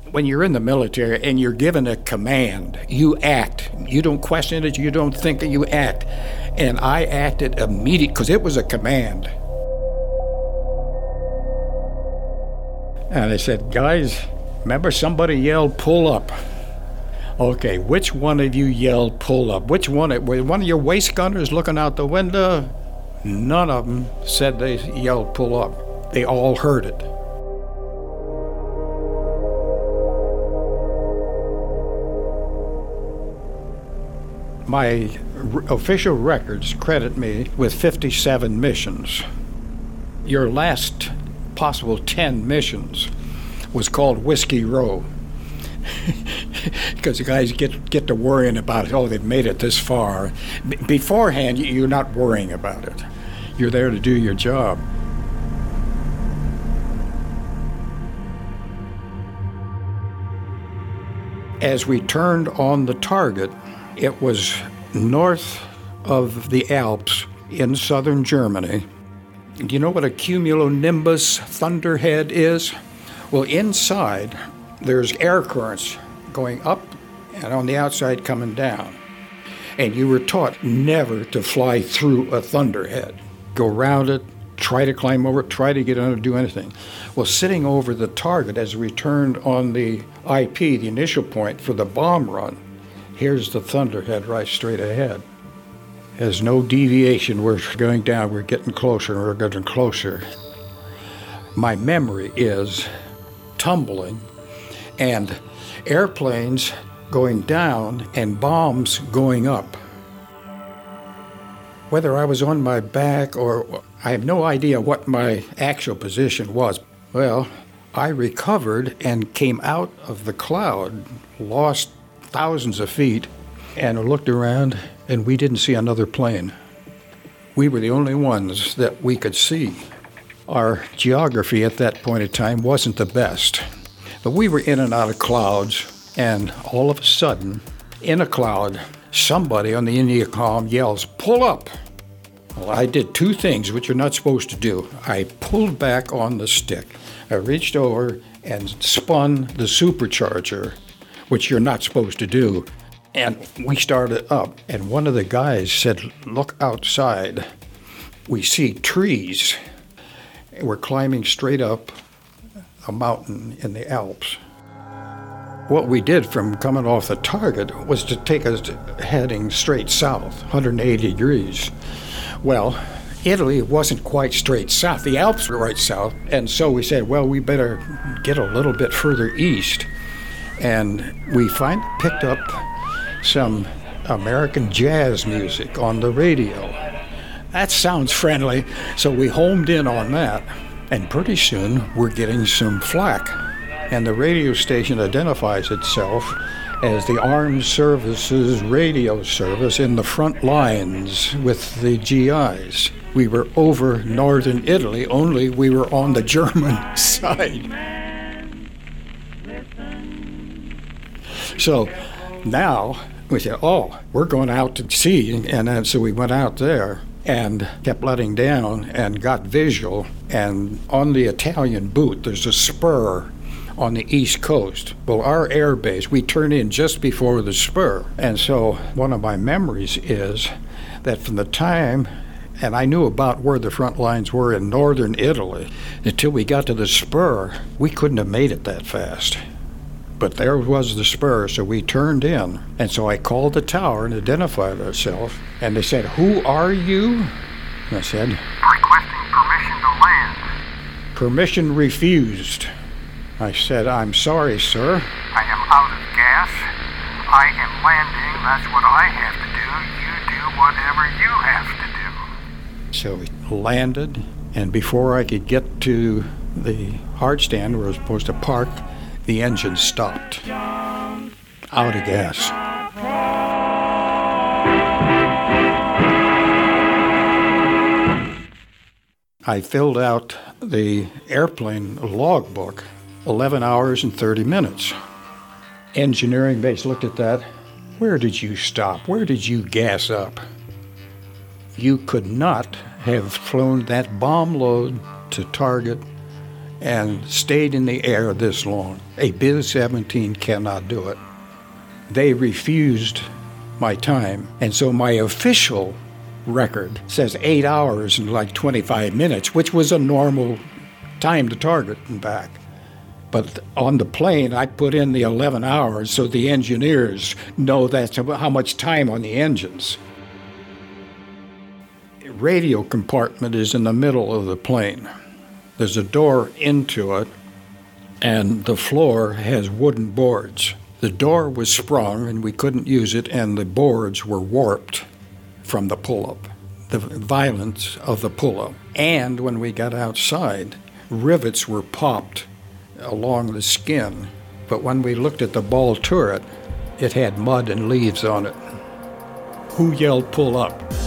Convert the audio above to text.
When you're in the military and you're given a command, you act. You don't question it, you don't think it, you act. And I acted immediately because it was a command. And I said, guys, remember somebody yelled, pull up. Okay, which one of you yelled, pull up? Which one? Were one of your waist gunners looking out the window? None of them said they yelled, pull up. They all heard it. My official records credit me with 57 missions. Your last possible 10 missions was called Whiskey Row. Because the guys get to worrying about it. Oh, they've made it this far. Beforehand, you're not worrying about it. You're there to do your job. As we turned on the target, it was north of the Alps in southern Germany. Do you know what a cumulonimbus thunderhead is? Well, inside, there's air currents going up and on the outside coming down. And you were taught never to fly through a thunderhead. Go around it, try to climb over it, try to get under, do anything. Well, sitting over the target as we turned on the IP, the initial point for the bomb run, here's the thunderhead right straight ahead. There's no deviation. We're going down, we're getting closer, and we're getting closer. My memory is tumbling and airplanes going down and bombs going up. Whether I was on my back or I have no idea what my actual position was. Well, I recovered and came out of the cloud, lost thousands of feet, and looked around, and we didn't see another plane. We were the only ones that we could see. Our geography at that point in time wasn't the best. But we were in and out of clouds, and all of a sudden, in a cloud, somebody on the intercom yells, pull up. Well, I did two things which you're not supposed to do. I pulled back on the stick. I reached over and spun the supercharger, which you're not supposed to do. And we started up, and one of the guys said, look outside. We see trees. We're climbing straight up a mountain in the Alps. What we did from coming off the target was to take us heading straight south, 180 degrees. Well, Italy wasn't quite straight south. The Alps were right south, and so we said, well, we better get a little bit further east. And we finally picked up some American jazz music on the radio. That sounds friendly, so we homed in on that. And pretty soon, we're getting some flack. And the radio station identifies itself as the Armed Services Radio Service in the front lines with the GIs. We were over northern Italy, only we were on the German side. So now we said, oh, we're going out to sea. And then, so we went out there and kept letting down and got visual. And on the Italian boot, there's a spur on the East Coast. Well, our air base, we turned in just before the spur. And so one of my memories is that from the time, and I knew about where the front lines were in northern Italy, until we got to the spur, we couldn't have made it that fast. But there was the spur, so we turned in. And so I called the tower and identified ourselves. And they said, who are you? And I said, requesting permission to land. Permission refused. I said, I'm sorry, sir. I am out of gas. I am landing. That's what I have to do. You do whatever you have to do. So we landed, and before I could get to the hard stand where I was supposed to park, the engine stopped. Out of gas. I filled out the airplane logbook, 11 hours and 30 minutes. Engineering base looked at that. Where did you stop? Where did you gas up? You could not have flown that bomb load to target and stayed in the air this long. A Biz 17 cannot do it. They refused my time, and so my official record says 8 hours and like 25 minutes, which was a normal time to target and back. But on the plane, I put in the 11 hours so the engineers know that's how much time on the engines. The radio compartment is in the middle of the plane. There's a door into it, and the floor has wooden boards. The door was sprung, and we couldn't use it, and the boards were warped from the pull-up, the violence of the pull-up. And when we got outside, rivets were popped along the skin. But when we looked at the ball turret, it had mud and leaves on it. Who yelled pull up?